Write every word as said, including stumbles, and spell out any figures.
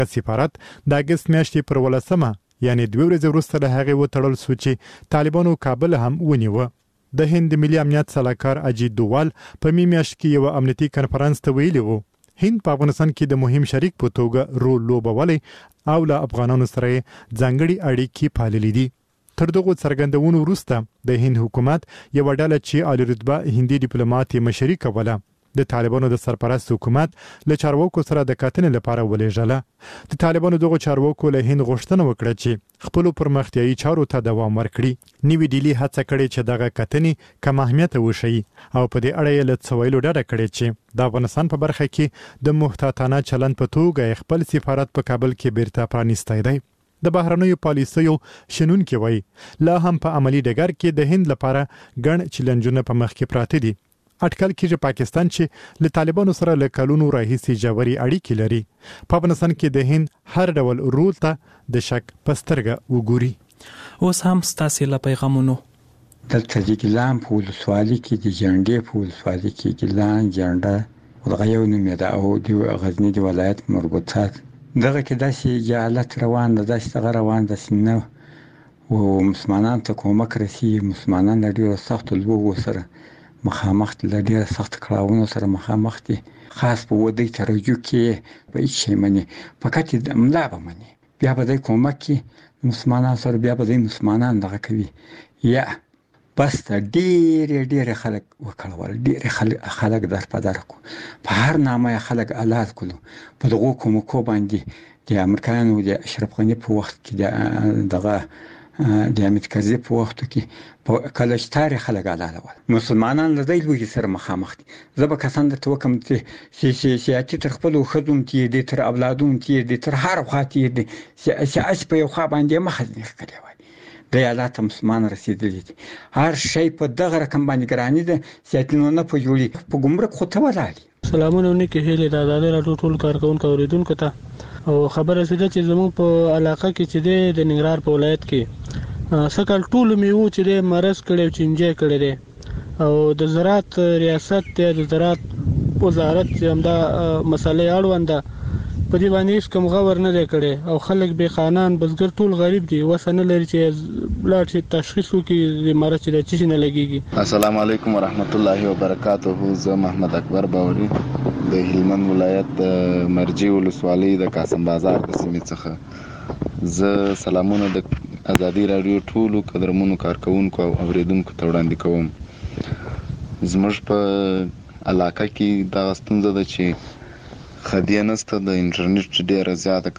سفارت د اګست میاشتې پر ولسمه یعنی دوه ورځې وروسته له هغې وتړل شو چې طالبانو کابل هم ونیوه. د هند ملي امنیت سلاکار اجیت دووال په می میاشت کې یو امنیتي کنفرانس ته ویلي وو هند په افغانستان کې د مهم شریک په توګه رول لوبولی او له افغانانو سره ځانګړي اړیکې پاللې دي. تر دغو څرګندونو وروسته د هند حکومت یو ډله چې عالی رتبه هندي ډیپلوماټ یې مشري کوله د طالبانو د سرپرست حکومت له چارواکو سره د کتنې لپاره ولېږله. د طالبانو دغو چارواکو له هند غوښتنه وکړه چې خپلو پرمختیایي چارو ته دوام ورکړي. نوې ډیلي هڅه کړې چې دغه کتنې کم اهمیته وشي او په دې اړه یې له څه ویلو ډډه کړې چې د افغانستان په برخه کې د محتاطانه چلند په توګه خپل سفارت په کابل کې بیرته پرانیستی دی. د بهرنیو پالیسیو شنونکي وایي لا هم په عملی ډګر کې د هند لپاره ګڼ چیلنجونه په مخ کې پراته دي. اټکل کېږي پاکستان چې له طالبانو سره له کلونو راهیسې ژورې اړیکې لري په افغانستان کې د هند هر ډول رول ته د شک په سترګه وګوري. اوس هم ستاسې له پیغامونو دلته د ګیلان په ولسوالۍ کې د جنډې په ولسوالۍ کې ګیلان جنډه ودغه یو نوم یې ده او د غزني د ولایت مربوطات دغه کې داسې جهالت روان ده داسې دغه روان ده چې نه و مسلمانانو ته کومک رسي مسلمانان له ډېرو سختو لوږو سره مخامخ له ډېر سخت کړاوونو سره مخامخ دي خاص په ودی ترجو کې په هیڅ شي مني فقط د ملا به مني بیا به د کومک کې مسلمانانو سره بیا به د مسلمانانو دغه کوي یا بس ډېر ډېر خلک وکړول ډېر خلک خلک در په در کو په هر نامه خلک الات کولو په دغه کومکو باندې د امریکایانو د اشرف غنی په وخت کې دغه د امید کرزي په وخت کې په کلشتاري خلک علاوه مسلمانان له دې لوي سره مخامخ دي. زه به کسان د توکم چې سیاسي تر خپل خدوم تي دي تر اولادون تي دي تر هر خاطي دي سیاسي په یو خوا باندې مخ نه کړی وای د حالات مسلمان رسیدلی دي هر شی په دغه رقم باندې ګرانی دي سیاتینونه په جوړي په ګمرک خو ته ولالي. سلامونه نیکه هیله د آزادۍ راډیو ټول کارکونکو اوریدونکو ته او خبره سده چې زموږ په علاقه کې چې د ننګرهار په ولایت کې سکل ټول میوه چې د مرز کړي چې انجه کړي دي او د زراعت ریاست د زراعت وزارت هم دا مسالې اړوند په دې باندې کوم غور نه دی کړي او خلک به خانان بزګر ټول غریب دي وسنه لري چې لاټ شي تشخیص وکړي د مرز چې د چی نه لګيږي. السلام علیکم ورحمت الله وبرکاته. زه محمد اکبر باوري د هلمند ولایت مرجی ولسوالۍ د قاسم بازار د سیمې څخه زه سلامونه د آزادۍ راډیو ټولو قدرمنو کارکونکو او اوریدونکو ته وړاندې کوم. زموږ په علاقه کې دا ستونزه ده چې خدای نسته د انټرنیټ ډیره زیاته